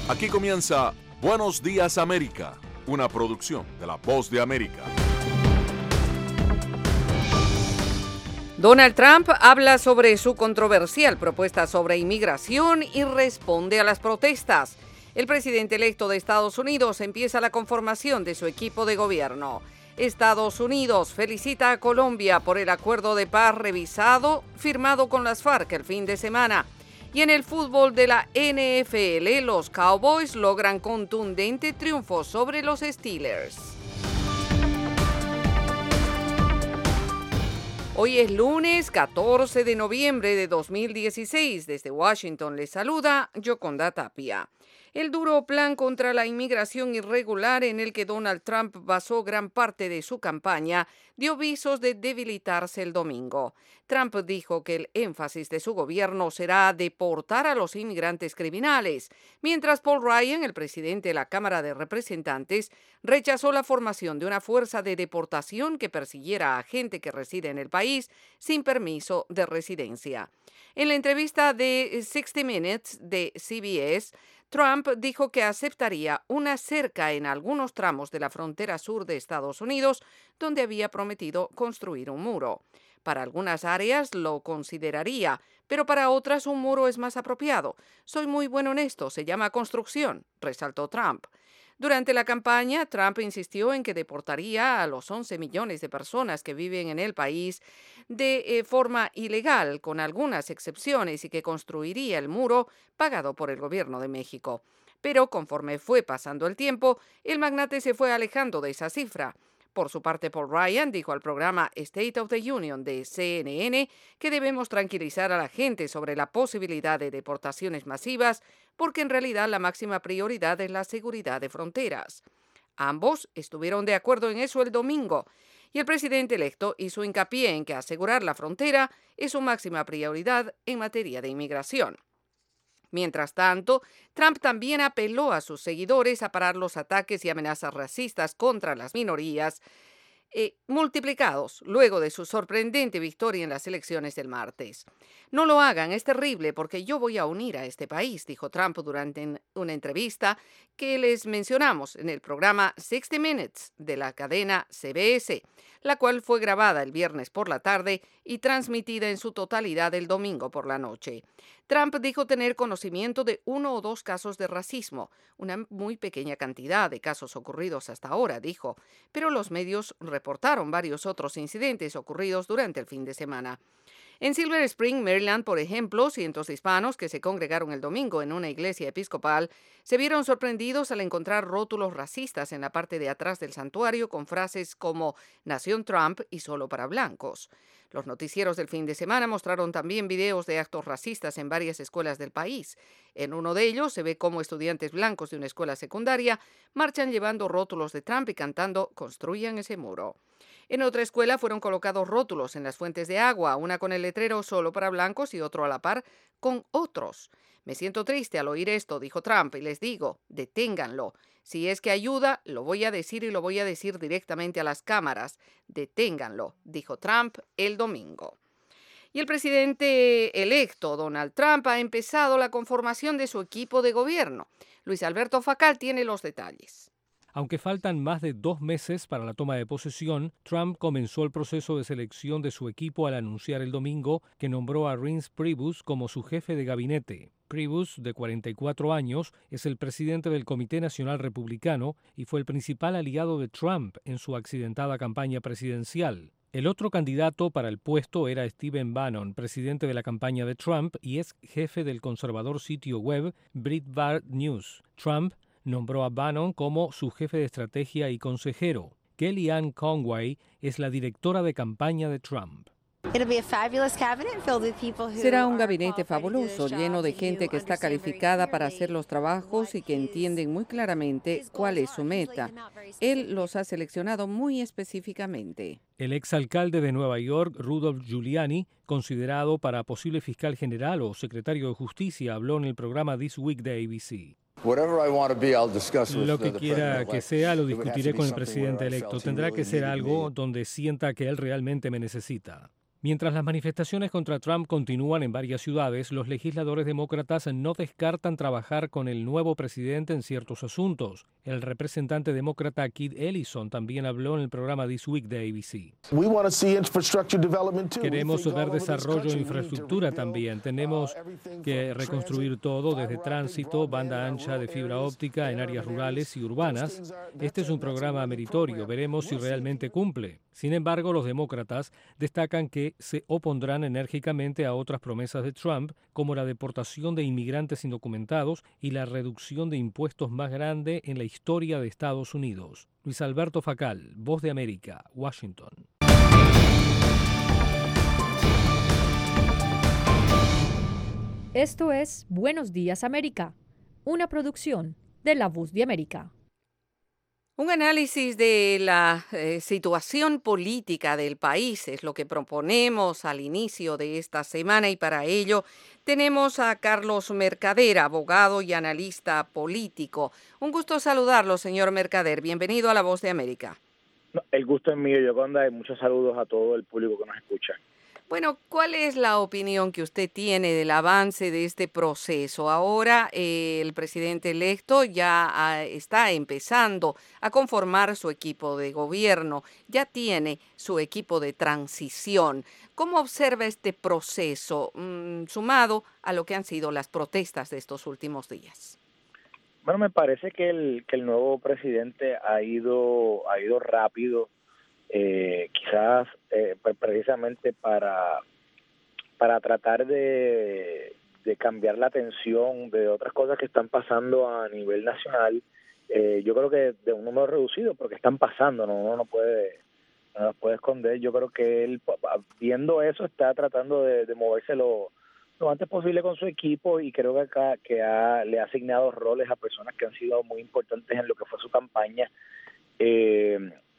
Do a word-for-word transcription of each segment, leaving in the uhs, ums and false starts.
Aquí comienza Buenos Días América, una producción de La Voz de América. Donald Trump habla sobre su controversial propuesta sobre inmigración y responde a las protestas. El presidente electo de Estados Unidos empieza la conformación de su equipo de gobierno. Estados Unidos felicita a Colombia por el acuerdo de paz revisado firmado con las FARC el fin de semana. Y en el fútbol de la N F L, los Cowboys logran contundente triunfo sobre los Steelers. Hoy es lunes catorce de noviembre de dos mil dieciséis. Desde Washington les saluda Yoconda Tapia. El duro plan contra la inmigración irregular en el que Donald Trump basó gran parte de su campaña dio visos de debilitarse el domingo. Trump dijo que el énfasis de su gobierno será deportar a los inmigrantes criminales, mientras Paul Ryan, el presidente de la Cámara de Representantes, rechazó la formación de una fuerza de deportación que persiguiera a gente que reside en el país sin permiso de residencia. En la entrevista de sixty minutes de C B S, Trump dijo que aceptaría una cerca en algunos tramos de la frontera sur de Estados Unidos, donde había prometido construir un muro. Para algunas áreas lo consideraría, pero para otras un muro es más apropiado. Soy muy bueno en esto, se llama construcción, resaltó Trump. Durante la campaña, Trump insistió en que deportaría a los once millones de personas que viven en el país de eh, forma ilegal, con algunas excepciones, y que construiría el muro pagado por el gobierno de México. Pero conforme fue pasando el tiempo, el magnate se fue alejando de esa cifra. Por su parte, Paul Ryan dijo al programa State of the Union de C N N que debemos tranquilizar a la gente sobre la posibilidad de deportaciones masivas, porque en realidad la máxima prioridad es la seguridad de fronteras. Ambos estuvieron de acuerdo en eso el domingo, y el presidente electo hizo hincapié en que asegurar la frontera es su máxima prioridad en materia de inmigración. Mientras tanto, Trump también apeló a sus seguidores a parar los ataques y amenazas racistas contra las minorías, eh, multiplicados luego de su sorprendente victoria en las elecciones del martes. No lo hagan, es terrible porque yo voy a unir a este país, dijo Trump durante una entrevista que les mencionamos en el programa sixty minutes de la cadena C B S, la cual fue grabada el viernes por la tarde y transmitida en su totalidad el domingo por la noche. Trump dijo tener conocimiento de uno o dos casos de racismo, una muy pequeña cantidad de casos ocurridos hasta ahora, dijo, pero los medios reportaron varios otros incidentes ocurridos durante el fin de semana. En Silver Spring, Maryland, por ejemplo, cientos de hispanos que se congregaron el domingo en una iglesia episcopal se vieron sorprendidos al encontrar rótulos racistas en la parte de atrás del santuario con frases como Nación Trump y solo para blancos. Los noticieros del fin de semana mostraron también videos de actos racistas en varias escuelas del país. En uno de ellos se ve cómo estudiantes blancos de una escuela secundaria marchan llevando rótulos de Trump y cantando «Construyan ese muro». En otra escuela fueron colocados rótulos en las fuentes de agua, una con el letrero «Solo para blancos» y otro a la par con otros. Me siento triste al oír esto, dijo Trump, y les digo, deténganlo. Si es que ayuda, lo voy a decir y lo voy a decir directamente a las cámaras. Deténganlo, dijo Trump el domingo. Y el presidente electo, Donald Trump, ha empezado la conformación de su equipo de gobierno. Luis Alberto Facal tiene los detalles. Aunque faltan más de dos meses para la toma de posesión, Trump comenzó el proceso de selección de su equipo al anunciar el domingo que nombró a Reince Priebus como su jefe de gabinete. Priebus, de cuarenta y cuatro años, es el presidente del Comité Nacional Republicano y fue el principal aliado de Trump en su accidentada campaña presidencial. El otro candidato para el puesto era Stephen Bannon, presidente de la campaña de Trump y ex jefe del conservador sitio web Breitbart News. Trump nombró a Bannon como su jefe de estrategia y consejero. Kellyanne Conway es la directora de campaña de Trump. Será un gabinete fabuloso, lleno de gente que está calificada para hacer los trabajos y que entienden muy claramente cuál es su meta. Él los ha seleccionado muy específicamente. El exalcalde de Nueva York, Rudolph Giuliani, considerado para posible fiscal general o secretario de justicia, habló en el programa This Week de A B C. Lo que quiera que sea, lo discutiré con el presidente electo. Tendrá que ser algo donde sienta que él realmente me necesita. Mientras las manifestaciones contra Trump continúan en varias ciudades, los legisladores demócratas no descartan trabajar con el nuevo presidente en ciertos asuntos. El representante demócrata Keith Ellison también habló en el programa This Week de A B C. Queremos ver desarrollo e infraestructura también. Tenemos que reconstruir todo, desde tránsito, banda ancha de fibra óptica en áreas rurales y urbanas. Este es un programa meritorio. Veremos si realmente cumple. Sin embargo, los demócratas destacan que se opondrán enérgicamente a otras promesas de Trump, como la deportación de inmigrantes indocumentados y la reducción de impuestos más grande en la historia de Estados Unidos. Luis Alberto Facal, Voz de América, Washington. Esto es Buenos Días América, una producción de La Voz de América. Un análisis de la eh, situación política del país es lo que proponemos al inicio de esta semana y para ello tenemos a Carlos Mercader, abogado y analista político. Un gusto saludarlo, señor Mercader. Bienvenido a La Voz de América. No, el gusto es mío, Yoconda, y muchos saludos a todo el público que nos escucha. Bueno, ¿cuál es la opinión que usted tiene del avance de este proceso? Ahora eh, el presidente electo ya ah, está empezando a conformar su equipo de gobierno, ya tiene su equipo de transición. ¿Cómo observa este proceso mmm, sumado a lo que han sido las protestas de estos últimos días? Bueno, me parece que el que el nuevo presidente ha ido ha ido rápido. Eh, quizás eh, precisamente para para tratar de, de cambiar la atención de otras cosas que están pasando a nivel nacional. Eh, yo creo que de un número reducido, porque están pasando, no uno no puede no los puede esconder. Yo creo que él, viendo eso, está tratando de, de moverse lo, lo antes posible con su equipo, y creo que acá que ha, le ha asignado roles a personas que han sido muy importantes en lo que fue su campaña. Eh,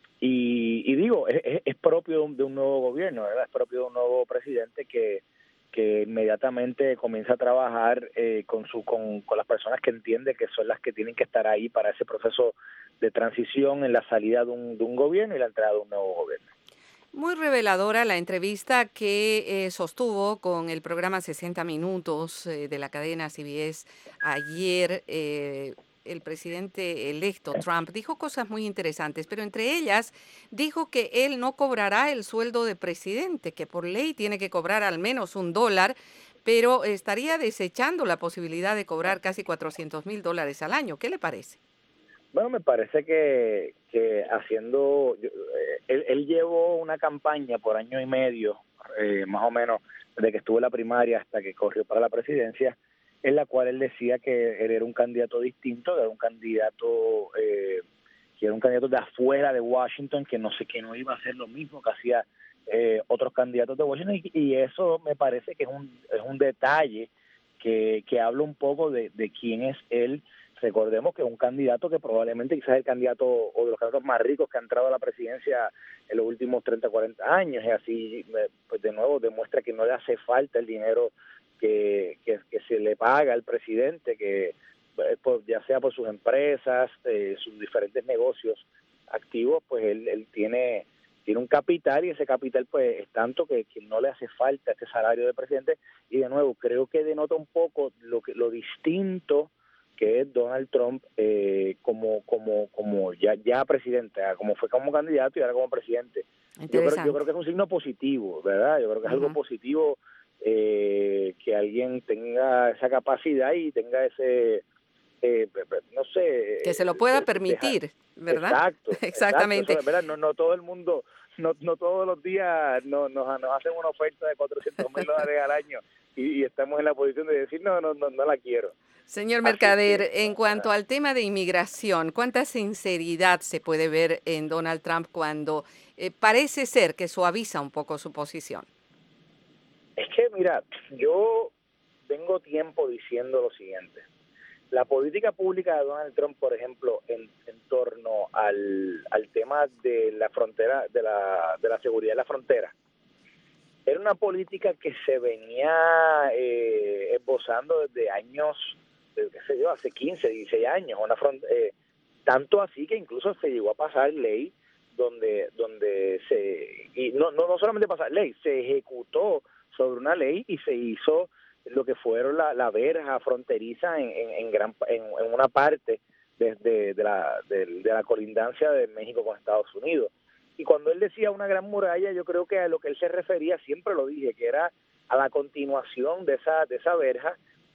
Y, y digo, es, es propio de un nuevo gobierno, ¿verdad? Es propio de un nuevo presidente que, que inmediatamente comienza a trabajar eh, con, su, con, con las personas que entiende que son las que tienen que estar ahí para ese proceso de transición en la salida de un, de un gobierno y la entrada de un nuevo gobierno. Muy reveladora la entrevista que eh, sostuvo con el programa sesenta Minutos eh, de la cadena C B S ayer. Eh, el presidente electo Trump dijo cosas muy interesantes, pero entre ellas dijo que él no cobrará el sueldo de presidente, que por ley tiene que cobrar al menos un dólar, pero estaría desechando la posibilidad de cobrar casi cuatrocientos mil dólares al año. ¿Qué le parece? Bueno, me parece que, que haciendo, eh, él, él llevó una campaña por año y medio, eh, más o menos, desde que estuvo en la primaria hasta que corrió para la presidencia, en la cual él decía que él era un candidato distinto, era un candidato eh, que era un candidato de afuera de Washington, que no sé, que no iba a hacer lo mismo que hacía eh, otros candidatos de Washington, y, y eso me parece que es un es un detalle que, que habla un poco de, de quién es él. Recordemos que es un candidato que probablemente quizás es el candidato o de los candidatos más ricos que ha entrado a la presidencia en los últimos treinta, cuarenta años, y así, pues de nuevo, demuestra que no le hace falta el dinero que, que, que se le paga al presidente, que pues, ya sea por sus empresas, eh, sus diferentes negocios activos, pues él, él tiene tiene un capital, y ese capital pues es tanto que, que no le hace falta este salario de presidente. Y de nuevo, creo que denota un poco lo que lo distinto que es Donald Trump eh, como como como ya ya presidente, como fue como candidato y ahora como presidente. Yo creo, yo creo que es un signo positivo, ¿verdad? Yo creo que es uh-huh. algo positivo eh, que alguien tenga esa capacidad y tenga ese, eh, no sé... Que se lo pueda permitir, dejar. ¿Verdad? Exacto. Exactamente. Exacto, ¿verdad? No, no todo el mundo, no, no todos los días nos, nos, nos hacen una oferta de cuatrocientos mil dólares al año y, y estamos en la posición de decir, no, no, no, no la quiero. Señor Mercader, que, en cuanto al tema de inmigración, ¿cuánta sinceridad se puede ver en Donald Trump cuando eh, parece ser que suaviza un poco su posición? Es que, mira, yo tengo tiempo diciendo lo siguiente. La política pública de Donald Trump, por ejemplo, en, en torno al, al tema de la frontera, de la, de la seguridad de la frontera, era una política que se venía eh, esbozando desde años, qué sé yo, hace quince, dieciséis años, una front, eh, tanto así que incluso se llegó a pasar ley donde donde se y no no, no solamente pasar ley, se ejecutó sobre una ley y se hizo lo que fueron la, la verja fronteriza en, en, en gran en, en una parte de, de, de la de, de la colindancia de México con Estados Unidos. Y cuando él decía una gran muralla, yo creo que a lo que él se refería, siempre lo dije, que era a la continuación de esa de esa verja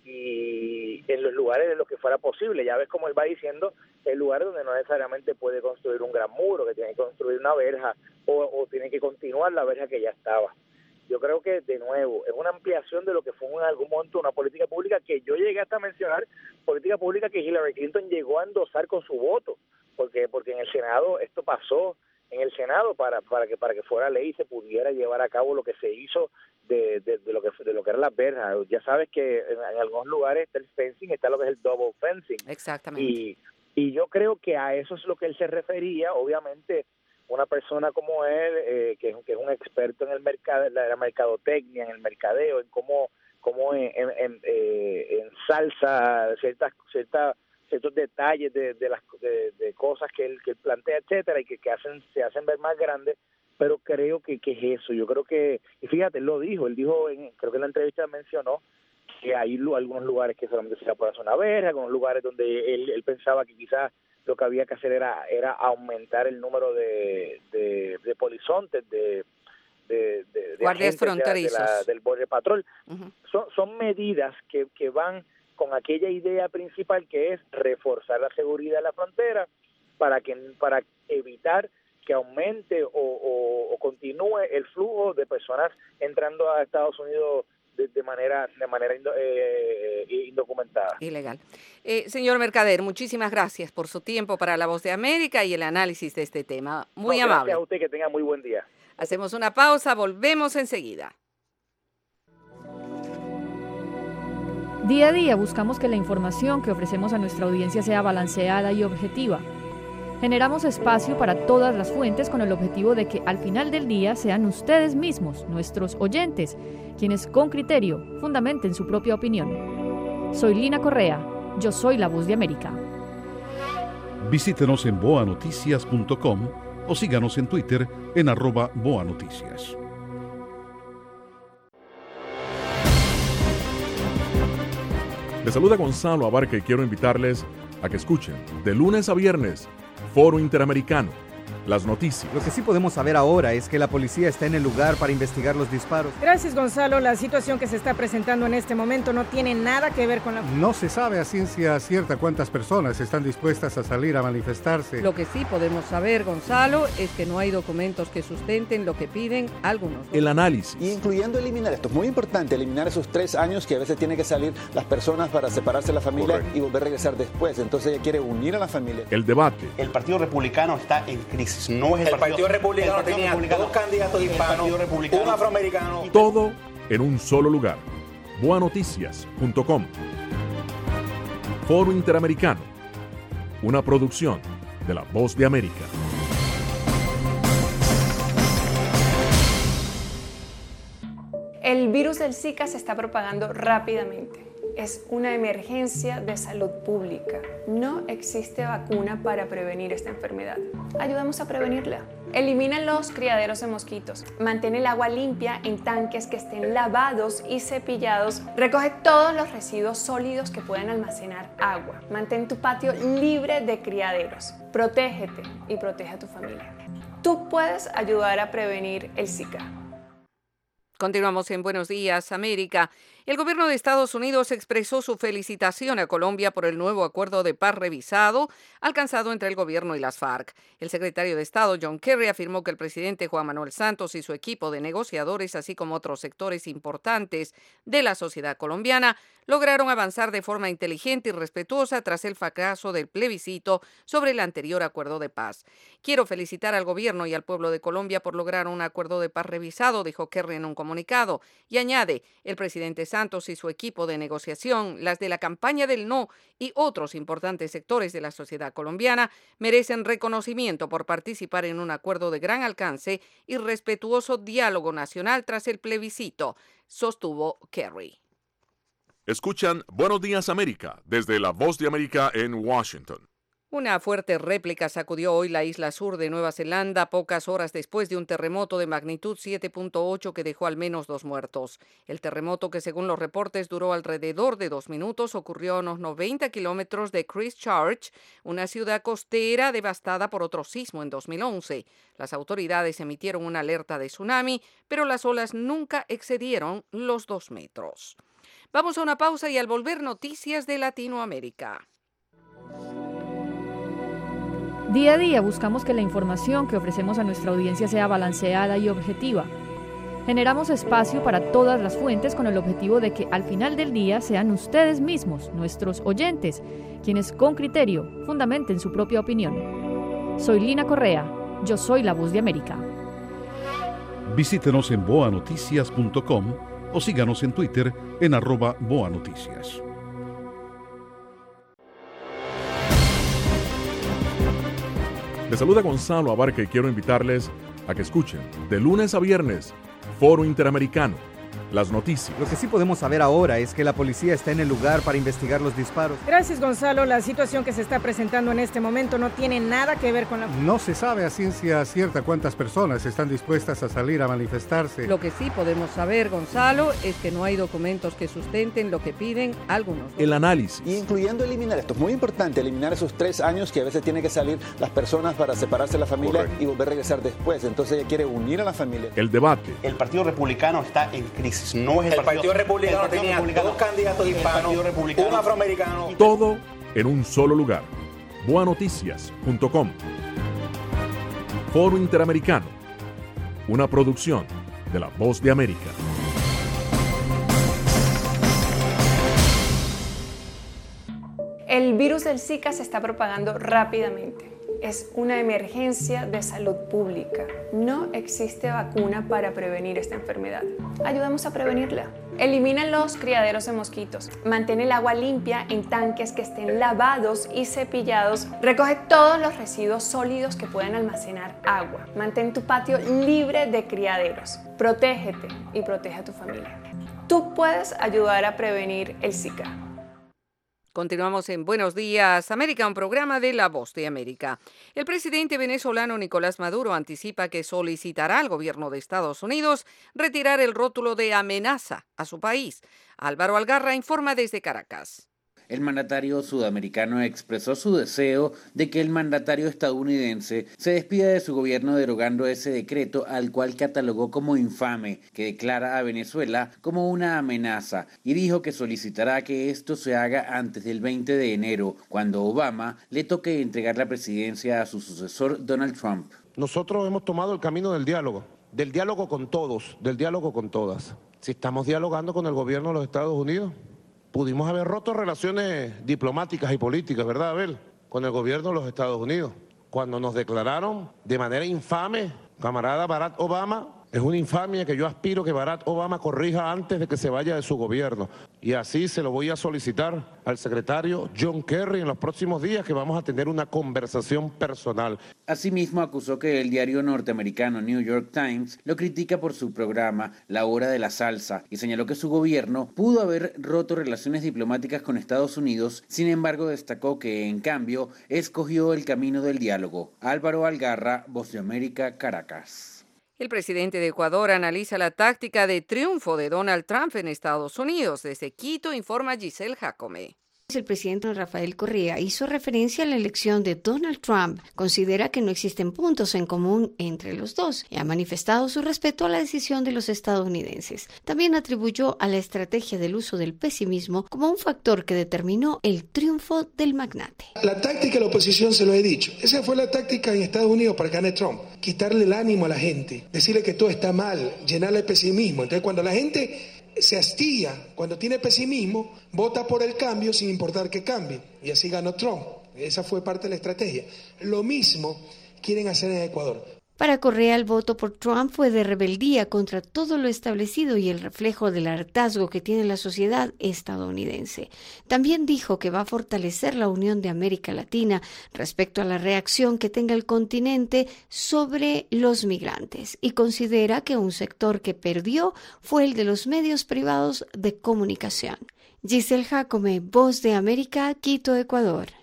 y en los lugares de lo que fuera posible. Ya ves como él va diciendo, el lugar donde no necesariamente puede construir un gran muro, que tiene que construir una verja o, o tiene que continuar la verja que ya estaba. Yo creo que, de nuevo, es una ampliación de lo que fue en algún momento una política pública que yo llegué hasta a mencionar, política pública que Hillary Clinton llegó a endosar con su voto, porque porque en el Senado esto pasó, en el Senado para para que para que fuera ley y se pudiera llevar a cabo lo que se hizo de, de, de lo que de lo que era las verjas. Ya sabes que en, en algunos lugares está el fencing, está lo que es el double fencing. Exactamente. Y, y yo creo que a eso es lo que él se refería. Obviamente, una persona como él, eh, que, que es un experto en el mercado, en la mercadotecnia, en el mercadeo, en cómo, cómo en, en, en, eh, ensalza ciertas, ciertas, ciertos detalles de, de las de, de cosas que él, que él plantea, etcétera, y que, que hacen se hacen ver más grandes, pero creo que, que es eso. Yo creo que, y fíjate, él lo dijo, él dijo, en, creo que en la entrevista mencionó que hay algunos lugares que solamente se puede hacer una verja, algunos lugares donde él, él pensaba que quizás lo que había que hacer era era aumentar el número de, de, de polizontes, de, de, de, de guardias fronterizos, de la, del Border Patrol. Uh-huh. Son, son medidas que, que van con aquella idea principal que es reforzar la seguridad de la frontera para que para evitar que aumente o, o, o continúe el flujo de personas entrando a Estados Unidos de, de manera de manera indo, eh, indocumentada. Ilegal. Eh, señor Mercader, muchísimas gracias por su tiempo para La Voz de América y el análisis de este tema. Muy no, amable. Gracias a usted, que tenga muy buen día. Hacemos una pausa, volvemos enseguida. Día a día buscamos que la información que ofrecemos a nuestra audiencia sea balanceada y objetiva. Generamos espacio para todas las fuentes con el objetivo de que al final del día sean ustedes mismos, nuestros oyentes, quienes con criterio fundamenten su propia opinión. Soy Lina Correa, yo soy La Voz de América. Visítenos en boa noticias punto com o síganos en Twitter en arroba boanoticias. Les saluda Gonzalo Abarca y quiero invitarles a que escuchen de lunes a viernes Foro Interamericano, las noticias. Lo que sí podemos saber ahora es que la policía está en el lugar para investigar los disparos. Gracias, Gonzalo. La situación que se está presentando en este momento no tiene nada que ver con la... No se sabe a ciencia cierta cuántas personas están dispuestas a salir a manifestarse. Lo que sí podemos saber, Gonzalo, es que no hay documentos que sustenten lo que piden algunos. El análisis. Incluyendo eliminar, esto es muy importante, eliminar esos tres años que a veces tienen que salir las personas para separarse de la familia. Correcto. Y volver a regresar después. Entonces ella quiere unir a la familia. El debate. El Partido Republicano está en crisis. No es el, el partido, partido Republicano el partido tenía republicano, dos candidatos hispanos, un afroamericano. Todo en un solo lugar. boa noticias punto com. Foro Interamericano. Una producción de La Voz de América. El virus del Zika se está propagando rápidamente. Es una emergencia de salud pública. No existe vacuna para prevenir esta enfermedad. Ayudemos a prevenirla. Elimina los criaderos de mosquitos. Mantén el agua limpia en tanques que estén lavados y cepillados. Recoge todos los residuos sólidos que puedan almacenar agua. Mantén tu patio libre de criaderos. Protégete y protege a tu familia. Tú puedes ayudar a prevenir el Zika. Continuamos en Buenos Días, América. El gobierno de Estados Unidos expresó su felicitación a Colombia por el nuevo acuerdo de paz revisado alcanzado entre el gobierno y las FARC. El secretario de Estado, John Kerry, afirmó que el presidente Juan Manuel Santos y su equipo de negociadores, así como otros sectores importantes de la sociedad colombiana, lograron avanzar de forma inteligente y respetuosa tras el fracaso del plebiscito sobre el anterior acuerdo de paz. Quiero felicitar al gobierno y al pueblo de Colombia por lograr un acuerdo de paz revisado, dijo Kerry en un comunicado, y añade, el presidente Santos y su equipo de negociación, las de la campaña del no y otros importantes sectores de la sociedad colombiana, merecen reconocimiento por participar en un acuerdo de gran alcance y respetuoso diálogo nacional tras el plebiscito, sostuvo Kerry. Escuchan Buenos Días América desde La Voz de América en Washington. Una fuerte réplica sacudió hoy la isla sur de Nueva Zelanda pocas horas después de un terremoto de magnitud siete punto ocho que dejó al menos dos muertos. El terremoto, que según los reportes duró alrededor de dos minutos, ocurrió a unos noventa kilómetros de Christchurch, una ciudad costera devastada por otro sismo en dos mil once. Las autoridades emitieron una alerta de tsunami, pero las olas nunca excedieron los dos metros. Vamos a una pausa y al volver, noticias de Latinoamérica. Día a día buscamos que la información que ofrecemos a nuestra audiencia sea balanceada y objetiva. Generamos espacio para todas las fuentes con el objetivo de que al final del día sean ustedes mismos, nuestros oyentes, quienes con criterio fundamenten su propia opinión. Soy Lina Correa, yo soy la Voz de América. Visítenos en boa noticias punto com o síganos en Twitter en arroba boa noticias. Les saluda Gonzalo Abarca y quiero invitarles a que escuchen de lunes a viernes Foro Interamericano, las noticias. Lo que sí podemos saber ahora es que la policía está en el lugar para investigar los disparos. Gracias, Gonzalo. La situación que se está presentando en este momento no tiene nada que ver con la... No se sabe a ciencia cierta cuántas personas están dispuestas a salir a manifestarse. Lo que sí podemos saber, Gonzalo, es que no hay documentos que sustenten lo que piden algunos. El análisis. Y incluyendo eliminar, esto es muy importante, eliminar esos tres años que a veces tienen que salir las personas para separarse de la familia. Correcto. Y volver a regresar después. Entonces ella quiere unir a la familia. El debate. El Partido Republicano está en crisis. No es el, el Partido, partido Republicano el partido tenía republicano, dos candidatos hispanos, un afroamericano. Todo en un solo lugar. boa noticias punto com. Foro Interamericano. Una producción de La Voz de América. El virus del Zika se está propagando rápidamente. Es una emergencia de salud pública. No existe vacuna para prevenir esta enfermedad. Ayudamos a prevenirla. Elimina los criaderos de mosquitos. Mantén el agua limpia en tanques que estén lavados y cepillados. Recoge todos los residuos sólidos que puedan almacenar agua. Mantén tu patio libre de criaderos. Protégete y protege a tu familia. Tú puedes ayudar a prevenir el Zika. Continuamos en Buenos Días, América, un programa de La Voz de América. El presidente venezolano Nicolás Maduro anticipa que solicitará al gobierno de Estados Unidos retirar el rótulo de amenaza a su país. Álvaro Algarra informa desde Caracas. El mandatario sudamericano expresó su deseo de que el mandatario estadounidense se despida de su gobierno derogando ese decreto al cual catalogó como infame, que declara a Venezuela como una amenaza, y dijo que solicitará que esto se haga antes del veinte de enero, cuando Obama le toque entregar la presidencia a su sucesor Donald Trump. Nosotros hemos tomado el camino del diálogo, del diálogo con todos, del diálogo con todas. Si estamos dialogando con el gobierno de los Estados Unidos, pudimos haber roto relaciones diplomáticas y políticas, ¿verdad, Abel?, con el gobierno de los Estados Unidos. Cuando nos declararon de manera infame, camarada Barack Obama, es una infamia que yo aspiro que Barack Obama corrija antes de que se vaya de su gobierno. Y así se lo voy a solicitar al secretario John Kerry en los próximos días, que vamos a tener una conversación personal. Asimismo, acusó que el diario norteamericano New York Times lo critica por su programa La Hora de la Salsa y señaló que su gobierno pudo haber roto relaciones diplomáticas con Estados Unidos. Sin embargo, destacó que, en cambio, escogió el camino del diálogo. Álvaro Algarra, Voz de América, Caracas. El presidente de Ecuador analiza la táctica de triunfo de Donald Trump en Estados Unidos. Desde Quito informa Giselle Jacome. El presidente Rafael Correa hizo referencia a la elección de Donald Trump. Considera que no existen puntos en común entre los dos y ha manifestado su respeto a la decisión de los estadounidenses. También atribuyó a la estrategia del uso del pesimismo como un factor que determinó el triunfo del magnate. La táctica de la oposición, se lo he dicho, esa fue la táctica en Estados Unidos para ganar Trump. Quitarle el ánimo a la gente, decirle que todo está mal, llenarle de pesimismo. Entonces, cuando la gente se hastía, cuando tiene pesimismo, vota por el cambio sin importar que cambie. Y así ganó Trump. Esa fue parte de la estrategia. Lo mismo quieren hacer en Ecuador. Para Correa, el voto por Trump fue de rebeldía contra todo lo establecido y el reflejo del hartazgo que tiene la sociedad estadounidense. También dijo que va a fortalecer la unión de América Latina respecto a la reacción que tenga el continente sobre los migrantes y considera que un sector que perdió fue el de los medios privados de comunicación. Giselle Jacome, Voz de América, Quito, Ecuador.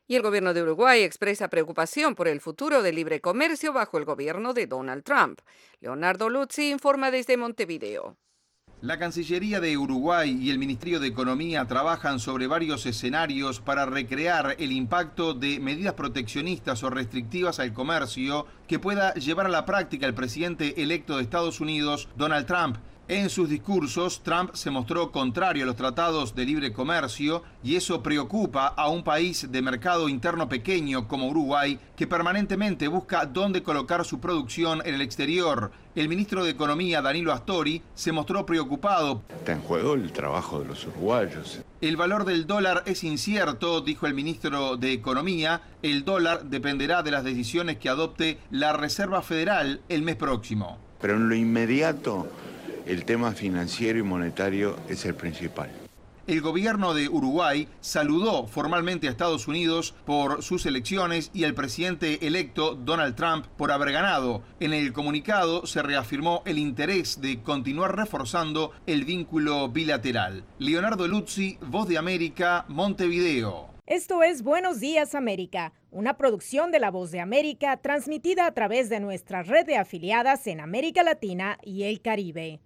Y el gobierno de Uruguay expresa preocupación por el futuro del libre comercio bajo el gobierno de Donald Trump. Leonardo Luzzi informa desde Montevideo. La Cancillería de Uruguay y el Ministerio de Economía trabajan sobre varios escenarios para recrear el impacto de medidas proteccionistas o restrictivas al comercio que pueda llevar a la práctica el presidente electo de Estados Unidos, Donald Trump. En sus discursos, Trump se mostró contrario a los tratados de libre comercio y eso preocupa a un país de mercado interno pequeño como Uruguay, que permanentemente busca dónde colocar su producción en el exterior. El ministro de Economía, Danilo Astori, se mostró preocupado. Está en juego el trabajo de los uruguayos. El valor del dólar es incierto, dijo el ministro de Economía. El dólar dependerá de las decisiones que adopte la Reserva Federal el mes próximo. Pero en lo inmediato, el tema financiero y monetario es el principal. El gobierno de Uruguay saludó formalmente a Estados Unidos por sus elecciones y al presidente electo Donald Trump por haber ganado. En el comunicado se reafirmó el interés de continuar reforzando el vínculo bilateral. Leonardo Luzzi, Voz de América, Montevideo. Esto es Buenos Días América, una producción de La Voz de América transmitida a través de nuestra red de afiliadas en América Latina y el Caribe.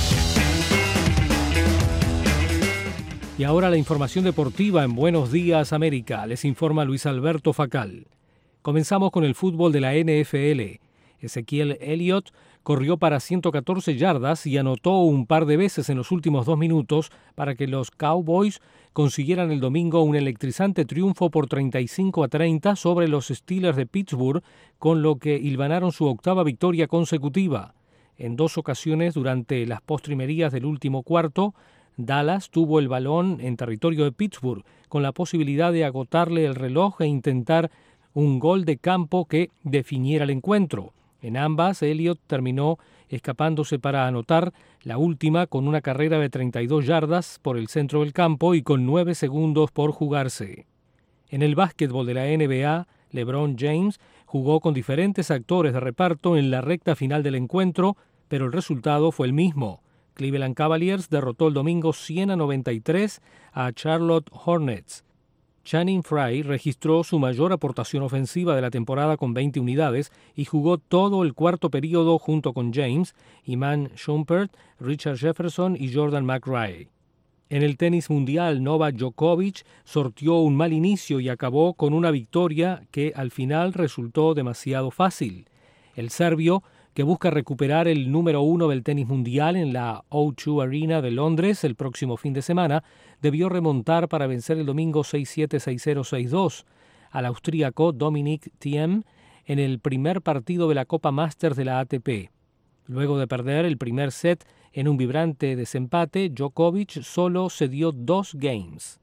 Y ahora la información deportiva en Buenos Días América. Les informa Luis Alberto Facal. Comenzamos con el fútbol de la N F L. Ezequiel Elliott corrió para ciento catorce yardas y anotó un par de veces en los últimos dos minutos para que los Cowboys consiguieran el domingo un electrizante triunfo por treinta y cinco a treinta sobre los Steelers de Pittsburgh, con lo que hilvanaron su octava victoria consecutiva. En dos ocasiones durante las postrimerías del último cuarto, Dallas tuvo el balón en territorio de Pittsburgh, con la posibilidad de agotarle el reloj e intentar un gol de campo que definiera el encuentro. En ambas, Elliott terminó escapándose para anotar la última con una carrera de treinta y dos yardas por el centro del campo y con nueve segundos por jugarse. En el básquetbol de la N B A, LeBron James jugó con diferentes actores de reparto en la recta final del encuentro, pero el resultado fue el mismo. Cleveland Cavaliers derrotó el domingo cien a noventa y tres a Charlotte Hornets. Channing Frye registró su mayor aportación ofensiva de la temporada con veinte unidades y jugó todo el cuarto período junto con James, Iman Shumpert, Richard Jefferson y Jordan McRae. En el tenis mundial, Novak Djokovic sortió un mal inicio y acabó con una victoria que al final resultó demasiado fácil. El serbio, que busca recuperar el número uno del tenis mundial en la O dos Arena de Londres el próximo fin de semana, debió remontar para vencer el domingo seis siete, seis cero, seis dos al austríaco Dominic Thiem en el primer partido de la Copa Masters de la A T P. Luego de perder el primer set en un vibrante desempate, Djokovic solo cedió dos games.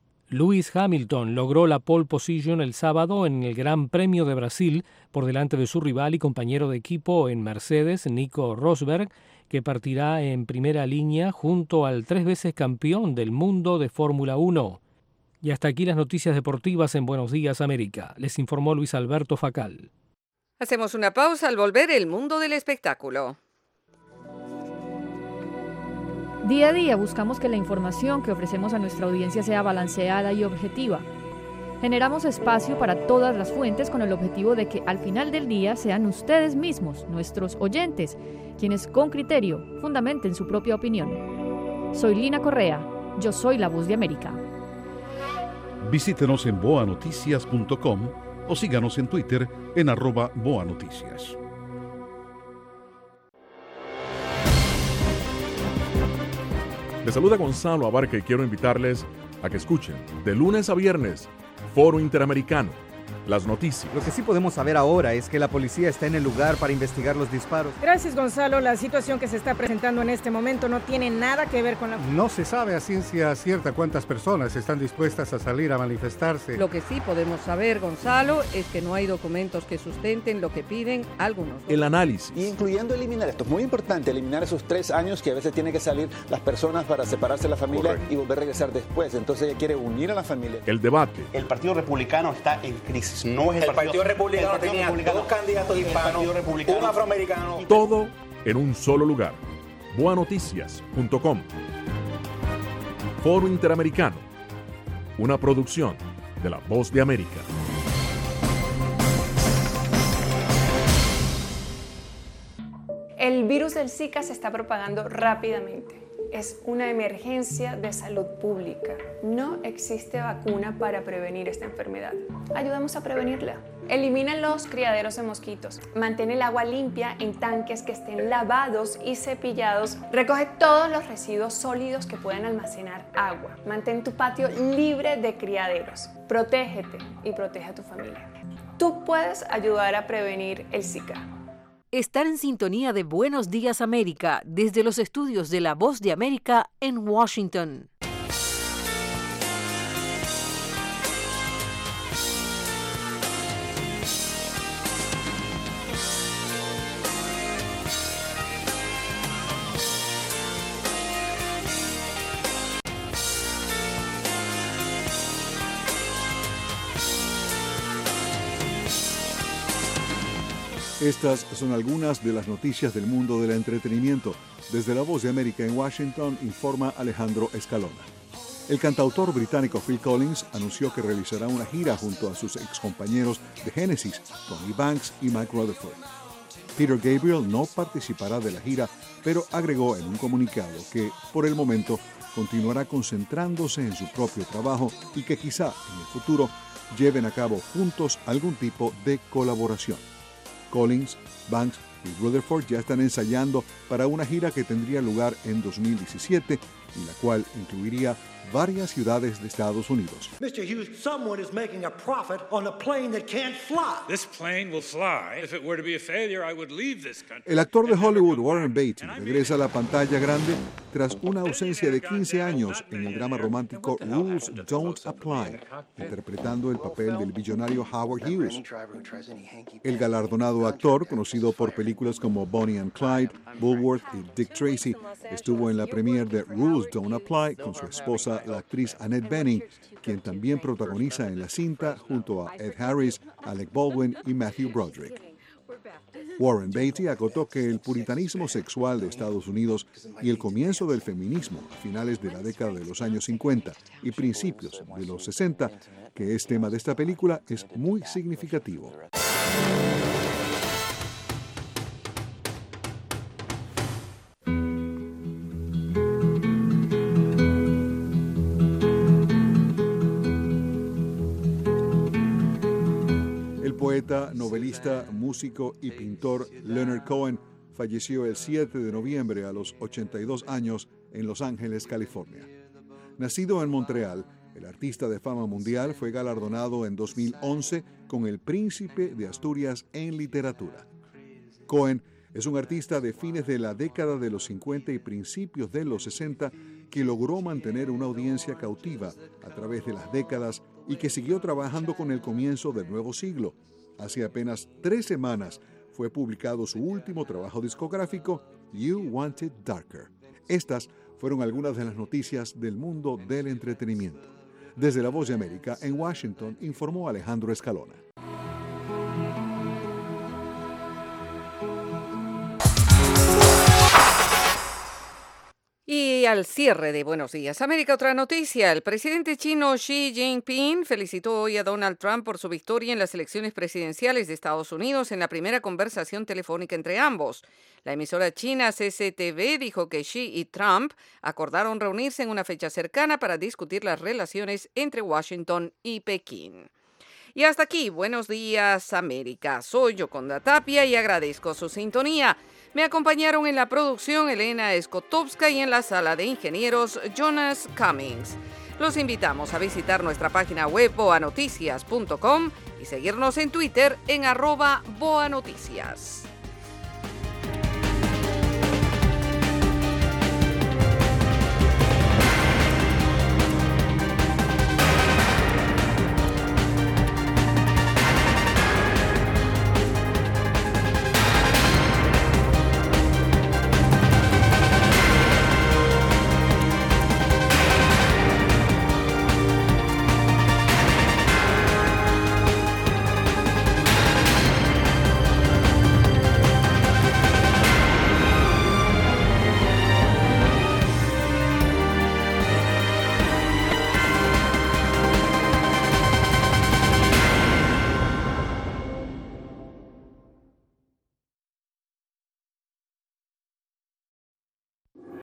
Lewis Hamilton logró la pole position el sábado en el Gran Premio de Brasil por delante de su rival y compañero de equipo en Mercedes, Nico Rosberg, que partirá en primera línea junto al tres veces campeón del mundo de Fórmula uno. Y hasta aquí las noticias deportivas en Buenos Días América. Les informó Luis Alberto Facal. Hacemos una pausa al volver el mundo del espectáculo. Día a día buscamos que la información que ofrecemos a nuestra audiencia sea balanceada y objetiva. Generamos espacio para todas las fuentes con el objetivo de que al final del día sean ustedes mismos, nuestros oyentes, quienes con criterio fundamenten su propia opinión. Soy Lina Correa, yo soy La Voz de América. Visítenos en boa noticias punto com o síganos en Twitter en arroba boanoticias. Les saluda Gonzalo Abarca y quiero invitarles a que escuchen de lunes a viernes Foro Interamericano, las noticias. Lo que sí podemos saber ahora es que la policía está en el lugar para investigar los disparos. Gracias, Gonzalo. La situación que se está presentando en este momento no tiene nada que ver con la... No se sabe a ciencia cierta cuántas personas están dispuestas a salir a manifestarse. Lo que sí podemos saber, Gonzalo, es que no hay documentos que sustenten lo que piden algunos. El análisis. Incluyendo eliminar, esto es muy importante, eliminar esos tres años que a veces tienen que salir las personas para separarse de la familia. Correcto. Y volver a regresar después. Entonces ella quiere unir a la familia. El debate. El Partido Republicano está en crisis. No es el, el Partido, Partido Republicano el Partido tenía Republicano, dos candidatos hispanos, un afroamericano. Todo en un solo lugar. boa noticias punto com. Foro Interamericano, una producción de La Voz de América. El virus del Zika se está propagando rápidamente. Es una emergencia de salud pública. No existe vacuna para prevenir esta enfermedad. Ayudamos a prevenirla. Elimina los criaderos de mosquitos. Mantén el agua limpia en tanques que estén lavados y cepillados. Recoge todos los residuos sólidos que puedan almacenar agua. Mantén tu patio libre de criaderos. Protégete y protege a tu familia. Tú puedes ayudar a prevenir el Zika. Estar en sintonía de Buenos Días América desde los estudios de La Voz de América en Washington. Estas son algunas de las noticias del mundo del entretenimiento. Desde La Voz de América en Washington, informa Alejandro Escalona. El cantautor británico Phil Collins anunció que realizará una gira junto a sus excompañeros de Genesis, Tony Banks y Mike Rutherford. Peter Gabriel no participará de la gira, pero agregó en un comunicado que, por el momento, continuará concentrándose en su propio trabajo y que quizá en el futuro lleven a cabo juntos algún tipo de colaboración. Collins, Banks y Rutherford ya están ensayando para una gira que tendría lugar en dos mil diecisiete y la cual incluiría varias ciudades de Estados Unidos. mister Hughes, someone is making a profit on a plane that can't fly. This plane will fly. If it were to be a failure, I would leave this country. El actor de Hollywood Warren Beatty regresa a la pantalla grande tras una ausencia de quince años en el drama romántico Rules Don't Apply, interpretando el papel del billonario Howard Hughes. El galardonado actor, conocido por películas como Bonnie and Clyde, Bulworth y Dick Tracy, estuvo en la premiere de Rules Don't Apply con su esposa, la actriz Annette Bening, quien también protagoniza en la cinta junto a Ed Harris, Alec Baldwin y Matthew Broderick. Warren Beatty acotó que el puritanismo sexual de Estados Unidos y el comienzo del feminismo a finales de la década de los años cincuenta y principios de los sesenta, que es tema de esta película, es muy significativo. Poeta, novelista, músico y pintor Leonard Cohen falleció el siete de noviembre a los ochenta y dos años en Los Ángeles, California. Nacido en Montreal, el artista de fama mundial fue galardonado en dos mil once con el Príncipe de Asturias en literatura. Cohen es un artista de fines de la década de los cincuenta y principios de los sesenta que logró mantener una audiencia cautiva a través de las décadas y que siguió trabajando con el comienzo del nuevo siglo. Hace apenas tres semanas fue publicado su último trabajo discográfico, You Want It Darker. Estas fueron algunas de las noticias del mundo del entretenimiento. Desde La Voz de América en Washington, informó Alejandro Escalona. Y al cierre de Buenos Días América, otra noticia. El presidente chino Xi Jinping felicitó hoy a Donald Trump por su victoria en las elecciones presidenciales de Estados Unidos en la primera conversación telefónica entre ambos. La emisora china C C T V dijo que Xi y Trump acordaron reunirse en una fecha cercana para discutir las relaciones entre Washington y Pekín. Y hasta aquí, Buenos Días América. Soy Yoconda Tapia y agradezco su sintonía. Me acompañaron en la producción Elena Skotowska y en la sala de ingenieros Jonas Cummings. Los invitamos a visitar nuestra página web boa noticias punto com y seguirnos en Twitter en arroba boanoticias.